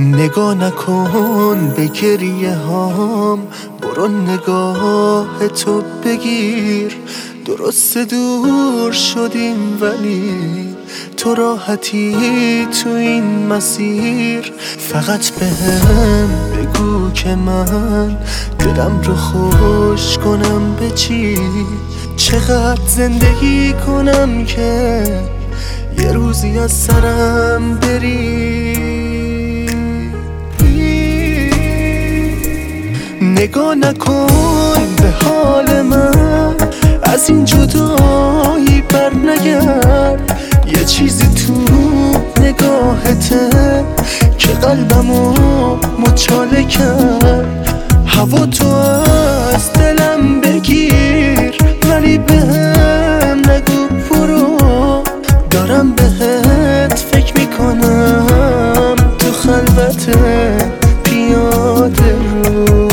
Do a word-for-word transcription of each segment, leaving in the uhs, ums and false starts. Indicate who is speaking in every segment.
Speaker 1: نگاه نکن به گریه هام، برو نگاه تو بگیر. درست دور شدیم ولی تو راحتی تو این مسیر. فقط بهم بگو که من دلم رو خوش کنم به چی. چقدر زندگی کنم که یه روزی از سرم بری. نگاه نکن به حال من، از این جدایی بر نگرد. یه چیزی تو نگاهته که قلبمو مچاله کرد. هوا تو از دلم بگیر ولی بهم نگو برو. دارم بهت فکر میکنم تو خلوت پیاده رو.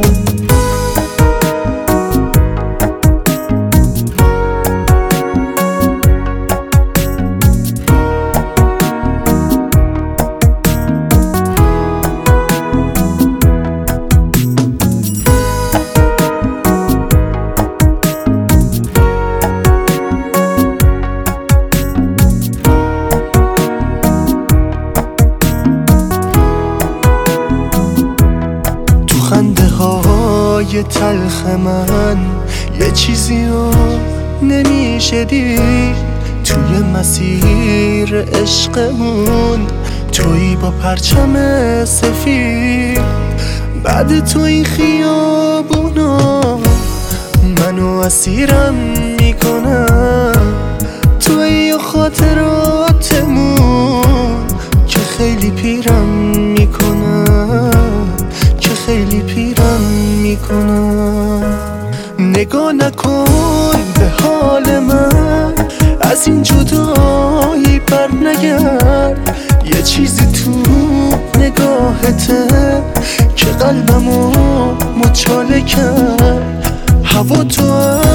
Speaker 1: خنده های تلخ من یه چیزی رو نمیشه دید. توی مسیر عشقمون تویی با پرچم سفید. بعد تو این خیابونا منو اسیرم میکنم. تویی خاطراتمون که خیلی پیرم میکنم، که خیلی پیرم میکنم. نگاه نکن به حال من، از این جدایی بر نگرد. یه چیزی تو نگاهته که قلبمو مچاله کرد. هوا تو